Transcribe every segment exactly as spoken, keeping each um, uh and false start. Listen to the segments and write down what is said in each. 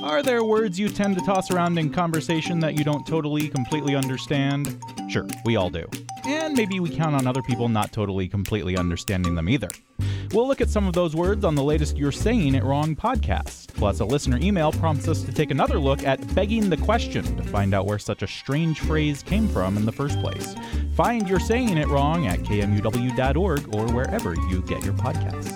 Are there words you tend to toss around in conversation that you don't totally, completely understand? Sure, we all do. And maybe we count on other people not totally, completely understanding them either. We'll look at some of those words on the latest You're Saying It Wrong podcast. Plus, a listener email prompts us to take another look at begging the question to find out where such a strange phrase came from in the first place. Find You're Saying It Wrong at K M U W dot org or wherever you get your podcasts.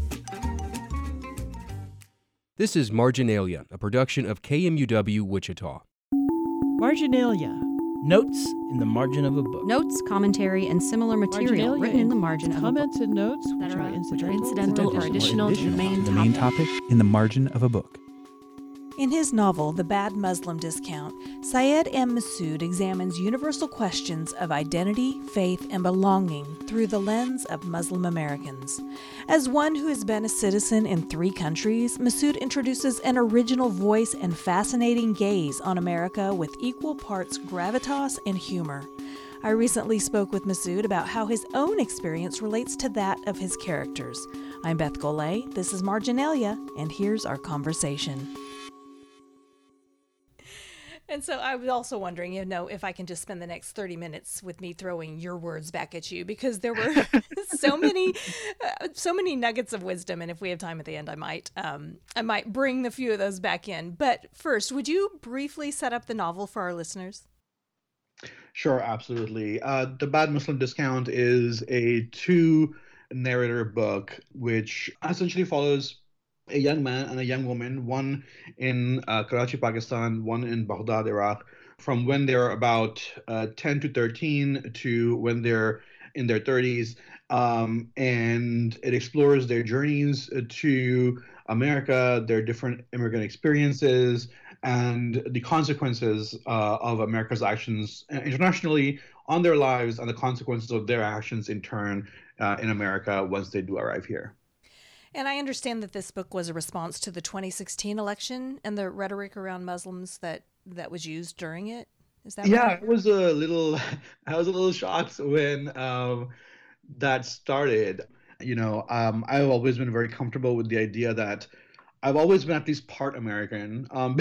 This is Marginalia, a production of K M U W Wichita. Marginalia. Notes in the margin of a book. Notes, commentary, and similar material Marginalia written in the margin of a book. Comments and notes that which are, are which are incidental, incidental or additional to the main The main topic in the margin of a book. In his novel, The Bad Muslim Discount, Syed M. Massoud examines universal questions of identity, faith, and belonging through the lens of Muslim Americans. As one who has been a citizen in three countries, Massoud introduces an original voice and fascinating gaze on America with equal parts gravitas and humor. I recently spoke with Massoud about how his own experience relates to that of his characters. I'm Beth Golay, this is Marginalia, and here's our conversation. And so I was also wondering, you know, if I can just spend the next thirty minutes with me throwing your words back at you, because there were so many, uh, so many nuggets of wisdom. And if we have time at the end, I might, um, I might bring a few of those back in. But first, would you briefly set up the novel for our listeners? Sure, absolutely. Uh, The Bad Muslim Discount is a two-narrator book which essentially follows a young man and a young woman, one in uh, Karachi, Pakistan, one in Baghdad, Iraq, from when they're about uh, ten to thirteen to when they're in their thirties. Um, and it explores their journeys to America, their different immigrant experiences, and the consequences uh, of America's actions internationally on their lives, and the consequences of their actions in turn uh, in America once they do arrive here. And I understand that this book was a response to the twenty sixteen election and the rhetoric around Muslims that, that was used during it. Is that Yeah, right? I was a little, I was a little shocked when um, that started. You know, um, I've always been very comfortable with the idea that I've always been at least part American. Um,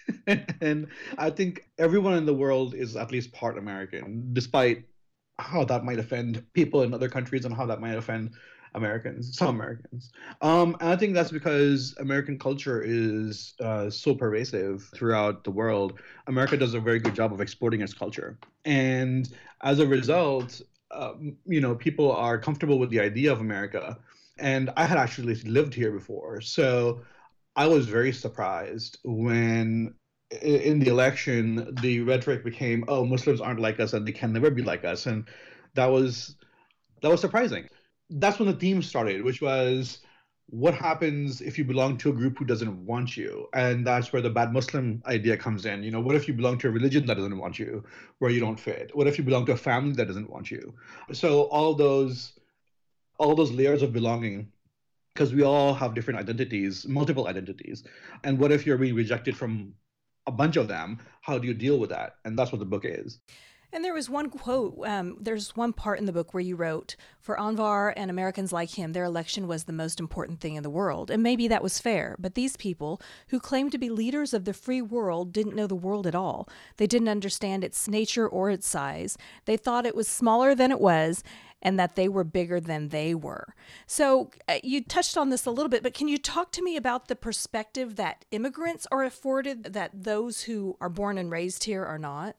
and I think everyone in the world is at least part American, despite how that might offend people in other countries and how that might offend Americans, some Americans. Um, and I think that's because American culture is uh, so pervasive throughout the world. America does a very good job of exporting its culture. And as a result, um, you know, people are comfortable with the idea of America. And I had actually lived here before. So I was very surprised when in the election, the rhetoric became, oh, Muslims aren't like us and they can never be like us. And that was that was surprising. That's when the theme started, which was what happens if you belong to a group who doesn't want you? And that's where the bad Muslim idea comes in. You know, what if you belong to a religion that doesn't want you, where you don't fit? What if you belong to a family that doesn't want you? So all those, all those layers of belonging, because we all have different identities, multiple identities. And what if you're being rejected from a bunch of them? How do you deal with that? And that's what the book is. And there was one quote, um, there's one part in the book where you wrote, for Anwar and Americans like him, their election was the most important thing in the world. And maybe that was fair, but these people who claimed to be leaders of the free world didn't know the world at all. They didn't understand its nature or its size. They thought it was smaller than it was, and that they were bigger than they were. So uh, you touched on this a little bit, but can you talk to me about the perspective that immigrants are afforded that those who are born and raised here are not?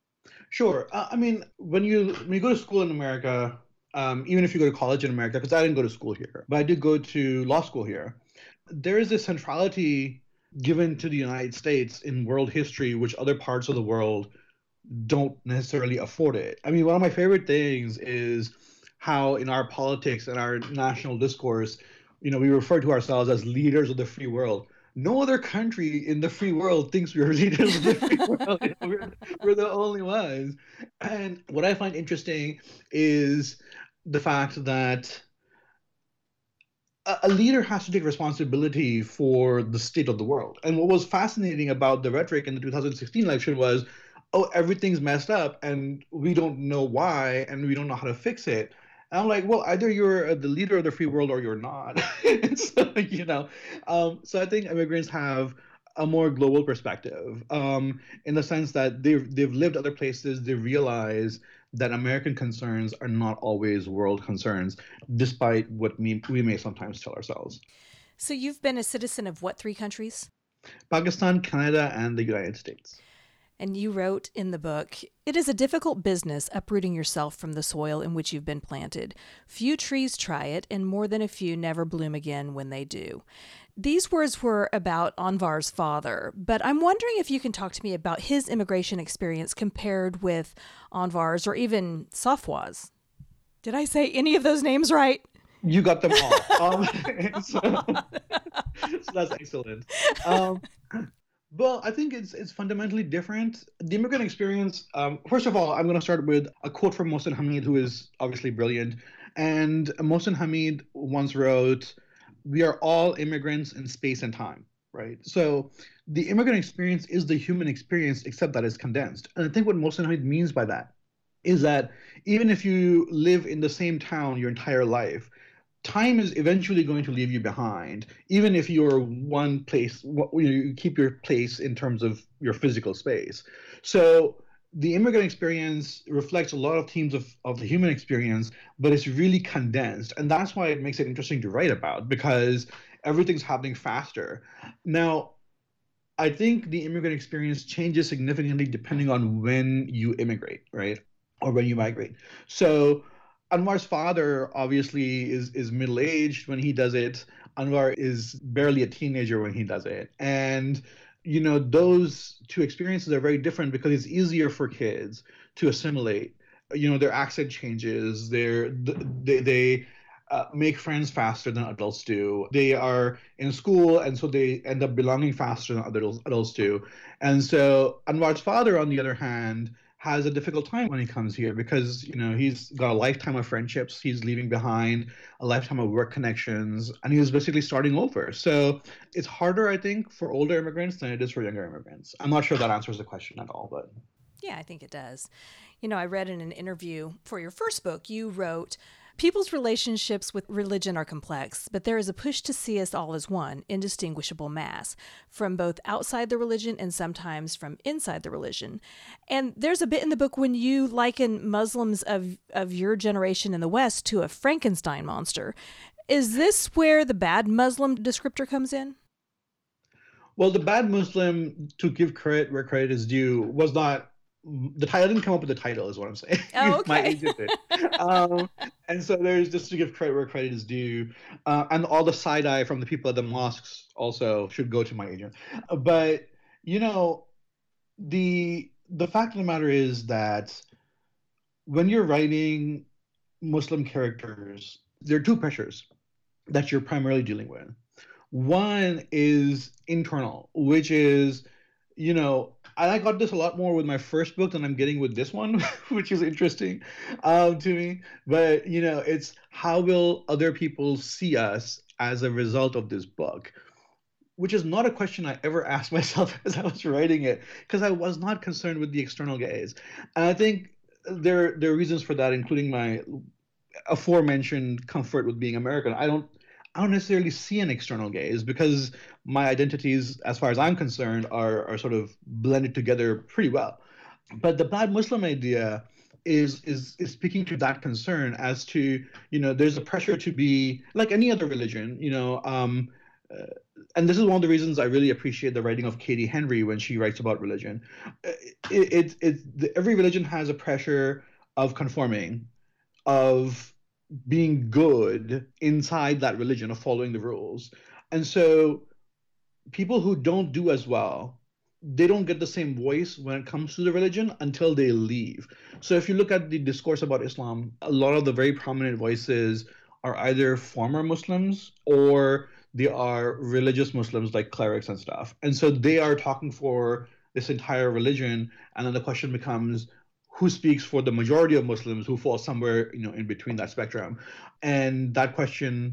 Sure. Uh, I mean, when you when you go to school in America, um, even if you go to college in America, because I didn't go to school here, but I did go to law school here, there is this centrality given to the United States in world history, which other parts of the world don't necessarily afford it. I mean, one of my favorite things is how in our politics and our national discourse, you know, we refer to ourselves as leaders of the free world. No other country in the free world thinks we're leaders of the free world. we're, we're the only ones. And what I find interesting is the fact that a, a leader has to take responsibility for the state of the world. And what was fascinating about the rhetoric in the two thousand sixteen election was, oh, everything's messed up and we don't know why and we don't know how to fix it. And I'm like, well, either you're the leader of the free world or you're not. so, you know, um, so I think immigrants have a more global perspective, um, in the sense that they've they've lived other places. They realize that American concerns are not always world concerns, despite what we, we may sometimes tell ourselves. So you've been a citizen of what three countries? Pakistan, Canada, and the United States. And you wrote in the book, "It is a difficult business uprooting yourself from the soil in which you've been planted. Few trees try it, and more than a few never bloom again when they do." These words were about Anwar's father, but I'm wondering if you can talk to me about his immigration experience compared with Anwar's or even Safwa's. Did I say any of those names right? You got them all. um, so, so that's excellent. Um, Well, I think it's it's fundamentally different. The immigrant experience, um, first of all, I'm going to start with a quote from Mohsin Hamid, who is obviously brilliant. And Mohsin Hamid once wrote, "We are all immigrants in space and time," right? So the immigrant experience is the human experience, except that it's condensed. And I think what Mohsin Hamid means by that is that even if you live in the same town your entire life, time is eventually going to leave you behind, even if you're one place, you keep your place in terms of your physical space. So the immigrant experience reflects a lot of themes of, of the human experience, but it's really condensed. And that's why it makes it interesting to write about, because everything's happening faster. Now, I think the immigrant experience changes significantly depending on when you immigrate, right? Or when you migrate. So Anwar's father obviously is is middle-aged when he does it. Anwar is barely a teenager when he does it. And, you know, those two experiences are very different because it's easier for kids to assimilate. You know, their accent changes, their, they, they uh, make friends faster than adults do. They are in school, and so they end up belonging faster than adults, adults do. And so Anwar's father, on the other hand, has a difficult time when he comes here because, you know, he's got a lifetime of friendships he's leaving behind, a lifetime of work connections, and he's basically starting over. So it's harder, I think, for older immigrants than it is for younger immigrants. I'm not sure that answers the question at all, but... Yeah, I think it does. You know, I read in an interview for your first book, you wrote, "People's relationships with religion are complex, but there is a push to see us all as one, indistinguishable mass, from both outside the religion and sometimes from inside the religion." And there's a bit in the book when you liken Muslims of, of your generation in the West to a Frankenstein monster. Is this where the bad Muslim descriptor comes in? Well, the bad Muslim, to give credit where credit is due, was not... The title didn't come up with the title, is what I'm saying. Oh, okay. My agent did. um, and so there's, just to give credit where credit is due, uh, and all the side eye from the people at the mosques also should go to my agent. But you know, the the fact of the matter is that when you're writing Muslim characters, there are two pressures that you're primarily dealing with. One is internal, which is, you know, I got this a lot more with my first book than I'm getting with this one, which is interesting um, to me. But, you know, it's how will other people see us as a result of this book, which is not a question I ever asked myself as I was writing it, because I was not concerned with the external gaze. And I think there, there are reasons for that, including my aforementioned comfort with being American. I don't I don't necessarily see an external gaze because my identities, as far as I'm concerned, are, are sort of blended together pretty well. But the bad Muslim idea is, is is speaking to that concern as to, you know, there's a pressure to be like any other religion, you know, um, uh, and this is one of the reasons I really appreciate the writing of Katie Henry when she writes about religion. It, it, it, the, every religion has a pressure of conforming, of being good inside that religion, of following the rules. And so people who don't do as well, they don't get the same voice when it comes to the religion until they leave. So if you look at the discourse about Islam, a lot of the very prominent voices are either former Muslims or they are religious Muslims like clerics and stuff. And so they are talking for this entire religion. And then the question becomes, who speaks for the majority of Muslims who fall somewhere, you know, in between that spectrum? And that question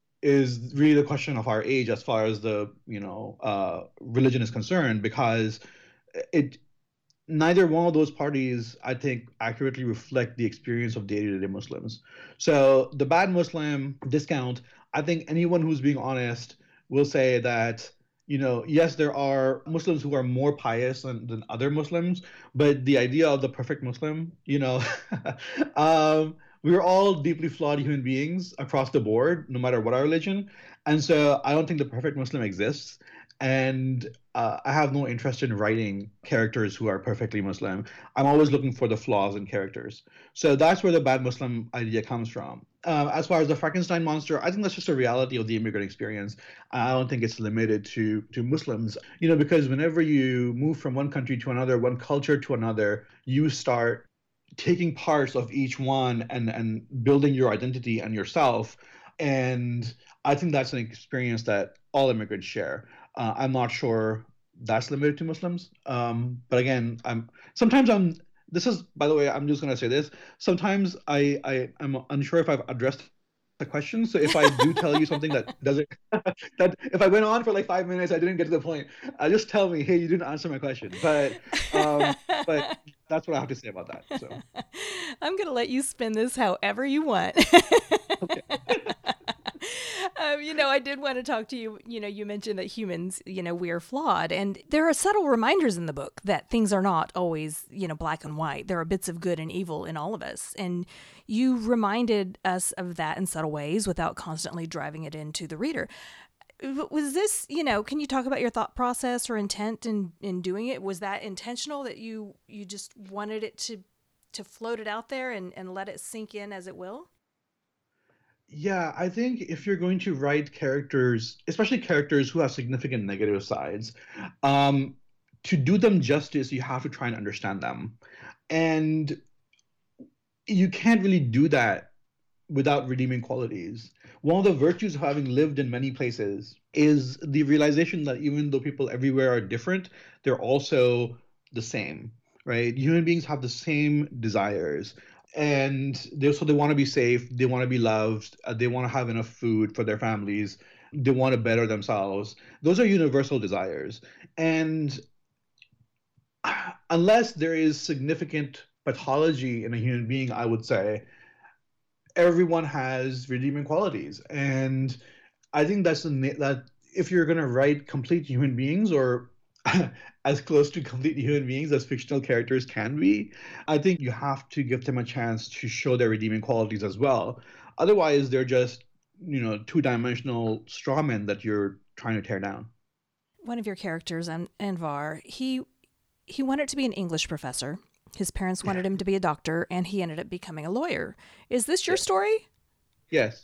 is really the question of our age as far as the, you know, uh, religion is concerned, because it neither one of those parties, I think, accurately reflect the experience of day-to-day Muslims. So the bad Muslim discount, I think anyone who's being honest will say that you know, yes, there are Muslims who are more pious than, than other Muslims, but the idea of the perfect Muslim, you know, um, we're all deeply flawed human beings across the board, no matter what our religion. And so I don't think the perfect Muslim exists. And uh, I have no interest in writing characters who are perfectly Muslim. I'm always looking for the flaws in characters. So that's where the bad Muslim idea comes from. Uh, as far as the Frankenstein monster, I think that's just a reality of the immigrant experience. I don't think it's limited to to Muslims, you know, because whenever you move from one country to another, one culture to another, you start taking parts of each one and and building your identity and yourself. And I think that's an experience that all immigrants share. Uh, I'm not sure that's limited to Muslims. Um, but again, I'm sometimes I'm. This is, by the way, I'm just gonna say this. Sometimes I I am unsure if I've addressed the question. So if I do tell you something that doesn't, that if I went on for like five minutes, I didn't get to the point, uh, just tell me, hey, you didn't answer my question. But um, but that's what I have to say about that. So I'm gonna let you spin this however you want. okay. Um, you know, I did want to talk to you. You know, you mentioned that humans, you know, we are flawed. And there are subtle reminders in the book that things are not always, you know, black and white. There are bits of good and evil in all of us. And you reminded us of that in subtle ways without constantly driving it into the reader. Was this, you know, can you talk about your thought process or intent in, in doing it? Was that intentional, that you, you just wanted it to, to float it out there and, and let it sink in as it will? Yeah, I think if you're going to write characters, especially characters who have significant negative sides, um, to do them justice, you have to try and understand them. And you can't really do that without redeeming qualities. One of the virtues of having lived in many places is the realization that even though people everywhere are different, they're also the same, right? Human beings have the same desires. And they so they want to be safe, they want to be loved, uh, they want to have enough food for their families, they want to better themselves. Those are universal desires. And unless there is significant pathology in a human being, I would say everyone has redeeming qualities. And I think that's the that if you're going to write complete human beings, or as close to complete human beings as fictional characters can be, I think you have to give them a chance to show their redeeming qualities as well. Otherwise, they're just, you know, two-dimensional strawmen that you're trying to tear down. One of your characters, An- Anvar, he he wanted to be an English professor. His parents wanted him to be a doctor, and he ended up becoming a lawyer. Is this your Yeah. story? Yes.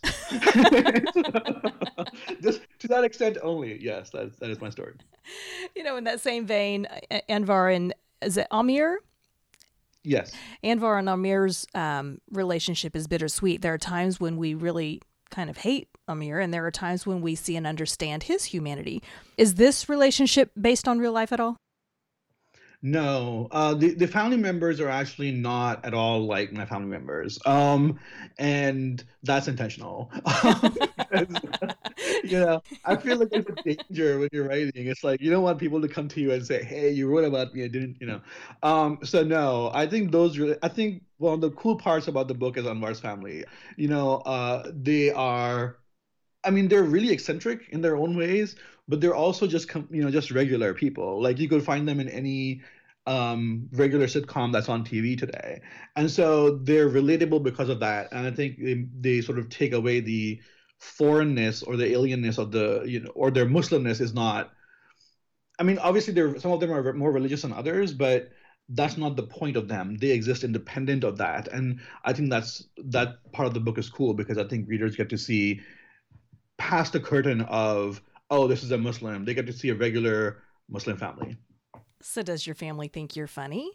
Just to that extent only. Yes, that, that is my story. You know, in that same vein, A- Anvar and, is it Amir? Yes. Anvar and Amir's um, relationship is bittersweet. There are times when we really kind of hate Amir, and there are times when we see and understand his humanity. Is this relationship based on real life at all? No, uh, the the family members are actually not at all like my family members, um, and that's intentional. Because, you know, I feel like there's a danger when you're writing. It's like you don't want people to come to you and say, "Hey, you wrote about me, I didn't," you know. Um, so no, I think those really. I think one of the cool parts about the book is Anwar's family. You know, uh, they are. I mean, they're really eccentric in their own ways, but they're also just com- you know just regular people. Like you could find them in any um, regular sitcom that's on T V today, and so they're relatable because of that. And I think they, they sort of take away the foreignness or the alienness of the you know or their Muslimness is not. I mean, obviously, there some of them are more religious than others, but that's not the point of them. They exist independent of that, and I think that's that part of the book is cool because I think readers get to see past the curtain of, oh, this is a Muslim. They get to see a regular Muslim family. So does your family think you're funny?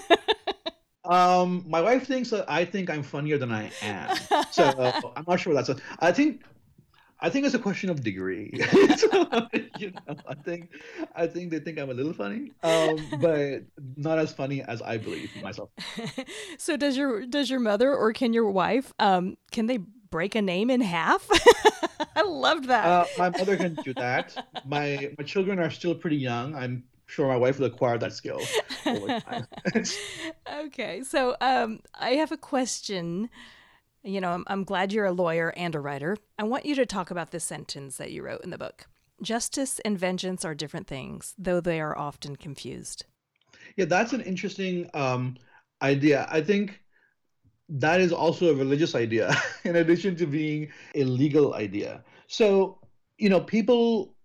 Um, my wife thinks that I think I'm funnier than I am. So uh, I'm not sure that's a, I think I think it's a question of degree. So, you know, I think I think they think I'm a little funny, um, but not as funny as I believe myself. So does your does your mother or can your wife um can they break a name in half? I loved that. Uh, my mother can do that. My my children are still pretty young. I'm sure my wife will acquire that skill over time. Okay, so um, I have a question. You know, I'm, I'm glad you're a lawyer and a writer. I want you to talk about this sentence that you wrote in the book. Justice and vengeance are different things, though they are often confused. Yeah, that's an interesting um, idea. I think that is also a religious idea, in addition to being a legal idea. So, you know, people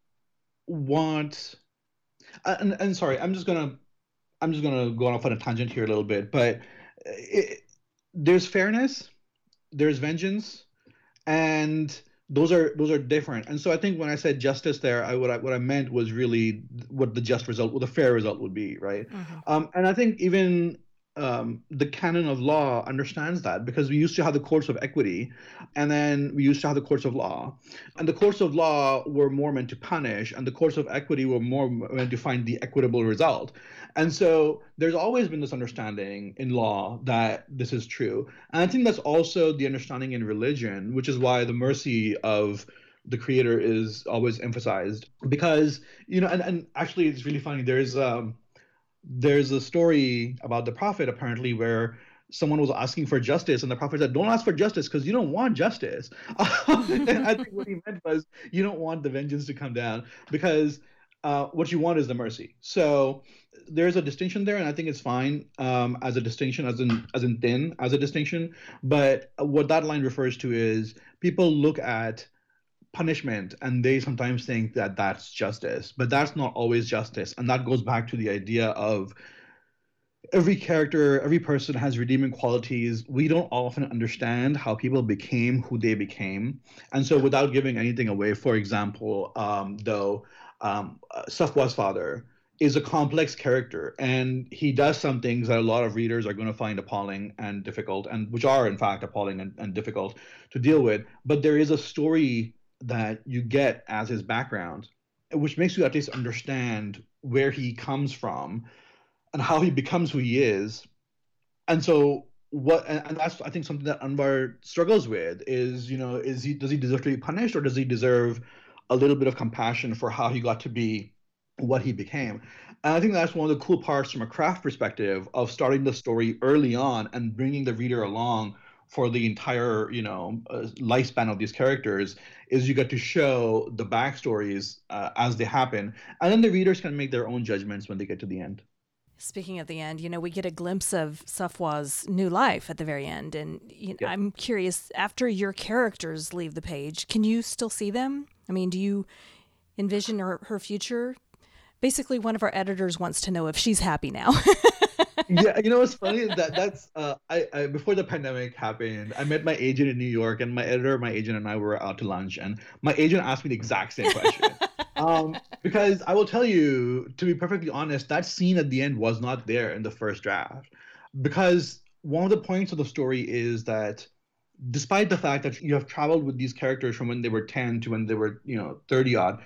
want, and, and sorry, I'm just gonna, I'm just gonna go off on a tangent here a little bit, but it, there's fairness, there's vengeance, and those are those are different. And so I think when I said justice there, I what I what I meant was really what the just result, what the fair result would be, right? Mm-hmm. Um, and I think even um, the canon of law understands that, because we used to have the courts of equity, and then we used to have the courts of law, and the courts of law were more meant to punish, and the courts of equity were more meant to find the equitable result. And so there's always been this understanding in law that this is true. And I think that's also the understanding in religion, which is why the mercy of the creator is always emphasized. Because, you know, and, and actually it's really funny. There's um there's a story about the prophet, apparently, where someone was asking for justice, and the prophet said, don't ask for justice because you don't want justice. And I think what he meant was, you don't want the vengeance to come down, because uh, what you want is the mercy. So there's a distinction there, and I think it's fine um, as a distinction, as in as in thin, as a distinction. But what that line refers to is people look at punishment and they sometimes think that that's justice, but that's not always justice. And that goes back to the idea of every character, every person has redeeming qualities. We don't often understand how people became who they became. And so without giving anything away, for example, um, though, um, Safwa's father is a complex character, and he does some things that a lot of readers are going to find appalling and difficult, and which are in fact appalling and, and difficult to deal with. But there is a story that you get as his background, which makes you at least understand where he comes from and how he becomes who he is. And so what, and, and that's, I think, something that Anwar struggles with is, you know, is he, does he deserve to be punished, or does he deserve a little bit of compassion for how he got to be what he became? And I think that's one of the cool parts from a craft perspective of starting the story early on and bringing the reader along for the entire, you know, uh, lifespan of these characters, is you get to show the backstories uh, as they happen, and then the readers can make their own judgments when they get to the end. Speaking of the end, you know, we get a glimpse of Safwa's new life at the very end. And you know, yeah. I'm curious, after your characters leave the page, can you still see them? I mean, do you envision her, her future? Basically, one of our editors wants to know if she's happy now. Yeah, you know what's funny? That that's uh, I, I before the pandemic happened, I met my agent in New York, and my editor, my agent, and I were out to lunch, and my agent asked me the exact same question. um, because I will tell you, to be perfectly honest, that scene at the end was not there in the first draft, because one of the points of the story is that despite the fact that you have traveled with these characters from when they were ten to when they were, you know, thirty odd,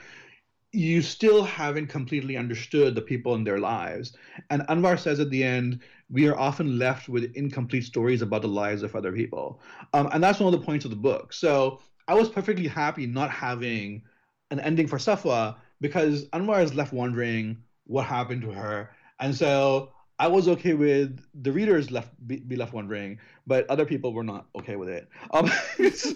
you still haven't completely understood the people in their lives. And Anwar says at the end, we are often left with incomplete stories about the lives of other people. Um, and that's one of the points of the book. So I was perfectly happy not having an ending for Safwa, because Anwar is left wondering what happened to her. And so I was okay with the readers left be, be left wondering, but other people were not okay with it. Um, so,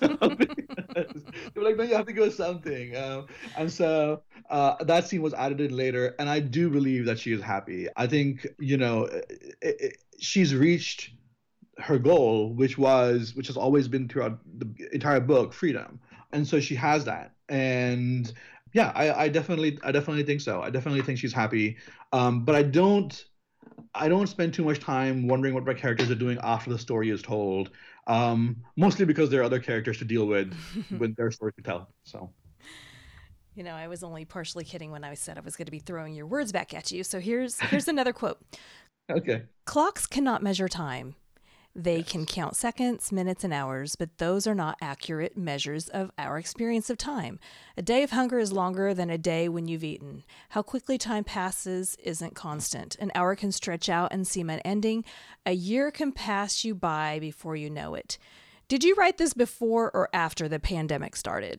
they were like, no, you have to give us something. Um, and so uh, that scene was added in later, and I do believe that she is happy. I think, you know, it, it, she's reached her goal, which was, which has always been throughout the entire book, freedom. And so she has that. And yeah, I, I definitely, I definitely think so. I definitely think she's happy. Um, but I don't, I don't spend too much time wondering what my characters are doing after the story is told, um, mostly because there are other characters to deal with with their story to tell. So, you know, I was only partially kidding when I said I was going to be throwing your words back at you. So here's here's another quote. Okay. Clocks cannot measure time. They Yes. can count seconds, minutes, and hours, but those are not accurate measures of our experience of time. A day of hunger is longer than a day when you've eaten. How quickly time passes isn't constant. An hour can stretch out and seem unending. A year can pass you by before you know it. Did you write this before or after the pandemic started?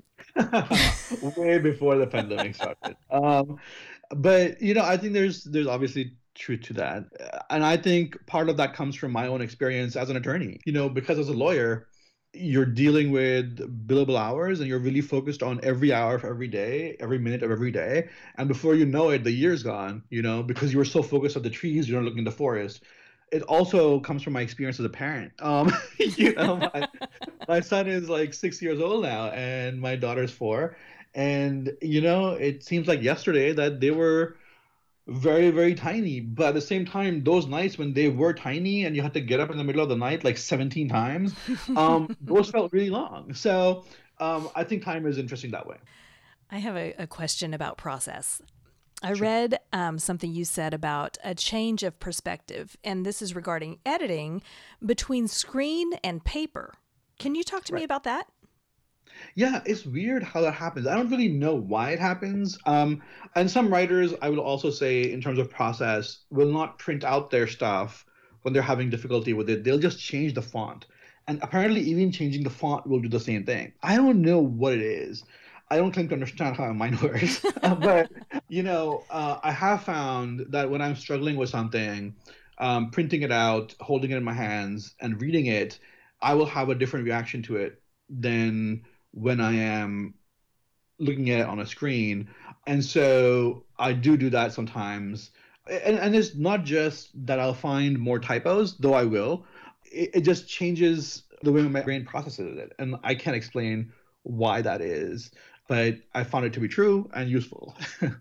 Way before the pandemic started. Um, but, you know, I think there's there's obviously truth to that. And I think part of that comes from my own experience as an attorney, you know, because as a lawyer, you're dealing with billable hours and you're really focused on every hour of every day, every minute of every day. And before you know it, the year's gone, you know, because you were so focused on the trees, you're not looking at the forest. It also comes from my experience as a parent. Um, you know, my, my son is like six years old now and my daughter's four. And, you know, it seems like yesterday that they were very, very tiny. But at the same time, those nights when they were tiny and you had to get up in the middle of the night like seventeen times, um, those felt really long. So um, I think time is interesting that way. I have a, a question about process. I Sure. read um, something you said about a change of perspective, and this is regarding editing between screen and paper. Can you talk to me Right. about that? Yeah, it's weird how that happens. I don't really know why it happens. Um, and some writers, I will also say, in terms of process, will not print out their stuff when they're having difficulty with it. They'll just change the font. And apparently, even changing the font will do the same thing. I don't know what it is. I don't claim to understand how my mind works. But, you know, uh, I have found that when I'm struggling with something, um, printing it out, holding it in my hands, and reading it, I will have a different reaction to it than when I am looking at it on a screen. And so I do do that sometimes. And, and it's not just that I'll find more typos, though I will. It, it just changes the way my brain processes it. And I can't explain why that is, but I found it to be true and useful.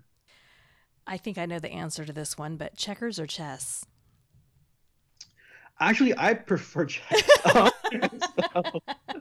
I think I know the answer to this one, but checkers or chess? Actually, I prefer chess. So,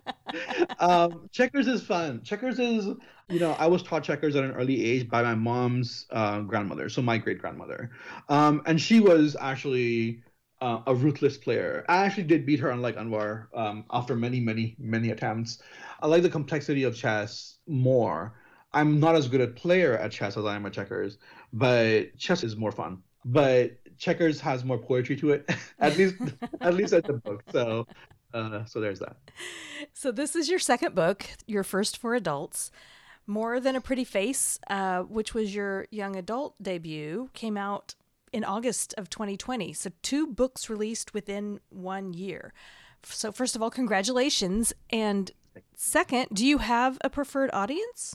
um, checkers is fun. Checkers is, you know, I was taught checkers at an early age by my mom's uh, grandmother, so my great grandmother. Um, and she was actually uh, a ruthless player. I actually did beat her, unlike Anwar, um, after many, many, many attempts. I like the complexity of chess more. I'm not as good a player at chess as I am at checkers, but chess is more fun. But checkers has more poetry to it, at least, at least at the book. So, uh, so there's that. So this is your second book, your first for adults. More Than a Pretty Face, uh, which was your young adult debut, came out in August of twenty twenty. So two books released within one year. So first of all, congratulations. And second, do you have a preferred audience?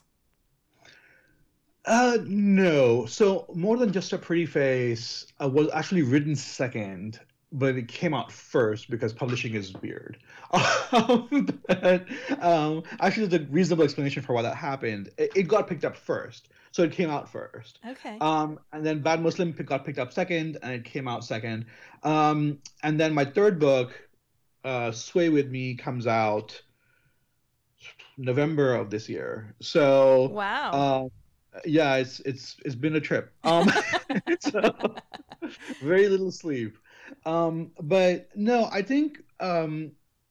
Uh, no. So More Than Just a Pretty Face uh, was actually written second, but it came out first because publishing is weird. Um, but um, actually, there's a reasonable explanation for why that happened. It, it got picked up first, so it came out first. Okay. Um, and then Bad Muslim pick- got picked up second, and it came out second. Um, and then my third book, uh, Sway With Me, comes out November of this year. So Wow. uh, yeah, it's it's it's been a trip. Um, so, very little sleep. Um, but no, I think um,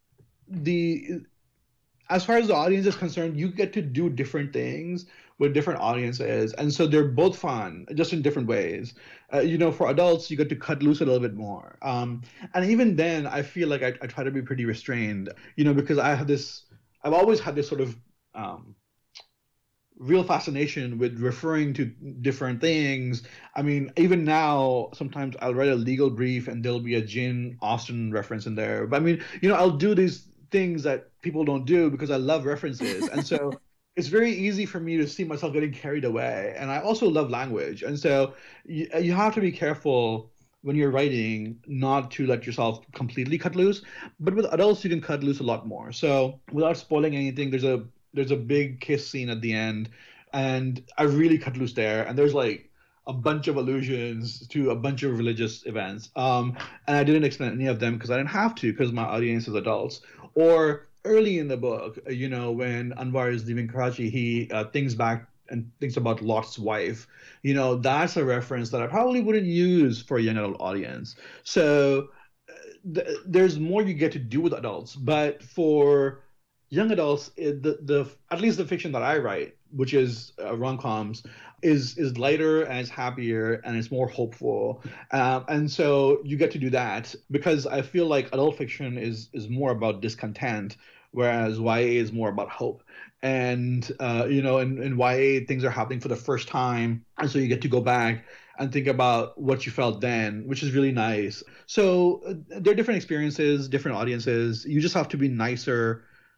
the as far as the audience is concerned, you get to do different things with different audiences, and so they're both fun, just in different ways. Uh, you know, for adults, you get to cut loose a little bit more. Um, and even then, I feel like I, I try to be pretty restrained. You know, because I have this, I've always had this sort of um, real fascination with referring to different things. I mean, even now, sometimes I'll write a legal brief and there'll be a Jane Austen reference in there. But I mean, you know, I'll do these things that people don't do because I love references. And so it's very easy for me to see myself getting carried away. And I also love language. And so you, you have to be careful when you're writing not to let yourself completely cut loose. But with adults, you can cut loose a lot more. So without spoiling anything, there's a There's a big kiss scene at the end, and I really cut loose there. And there's like a bunch of allusions to a bunch of religious events. Um, and I didn't explain any of them because I didn't have to, because my audience is adults. Or early in the book, you know, when Anwar is leaving Karachi, he uh, thinks back and thinks about Lot's wife. You know, that's a reference that I probably wouldn't use for a young adult audience. So th- there's more you get to do with adults, but for young adults, it, the the at least the fiction that I write, which is uh, rom-coms, is is lighter and it's happier and it's more hopeful, um, and so you get to do that because I feel like adult fiction is is more about discontent, whereas Y A is more about hope. And uh, you know, in, in Y A, things are happening for the first time, and so you get to go back and think about what you felt then, which is really nice. So uh, there are different experiences, different audiences. You just have to be nicer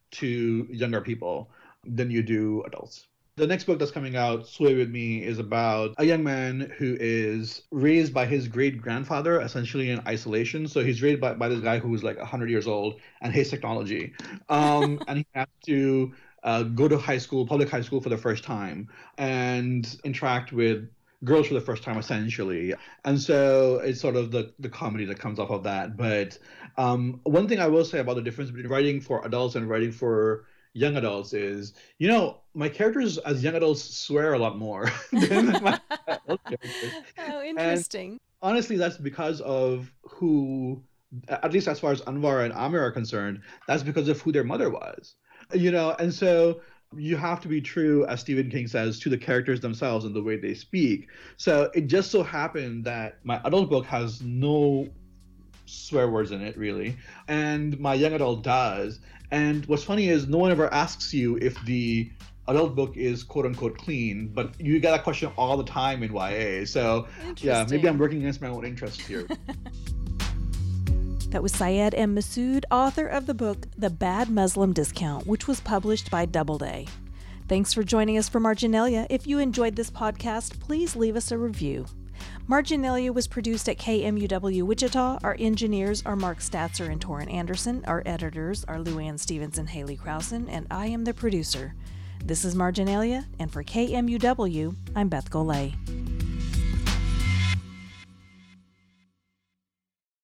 to younger people than you do adults. The next book that's coming out, Sway With Me, is about a young man who is raised by his great-grandfather, essentially in isolation. So he's raised by, by this guy who's like one hundred years old and hates technology. Um, and he has to uh, go to high school, public high school for the first time, and interact with girls for the first time, essentially. And so it's sort of the, the comedy that comes off of that. But um, one thing I will say about the difference between writing for adults and writing for young adults is, you know, my characters as young adults swear a lot more than my adult characters. Oh, interesting. And honestly, that's because of who, at least as far as Anwar and Amir are concerned, that's because of who their mother was. You know, and so you have to be true, as Stephen King says, to the characters themselves and the way they speak. So it just so happened that my adult book has no swear words in it, really, and my young adult does. And what's funny is no one ever asks you if the adult book is quote unquote clean, but you get that question all the time in Y A. So yeah, maybe I'm working against my own interests here. That was Syed M. Masood, author of the book The Bad Muslim Discount, which was published by Doubleday. Thanks for joining us for Marginalia. If you enjoyed this podcast, please leave us a review. Marginalia was produced at K M U W Wichita. Our engineers are Mark Statzer and Torrin Anderson. Our editors are Luann Stevens and Haley Krausen, and I am the producer. This is Marginalia, and for K M U W, I'm Beth Golay.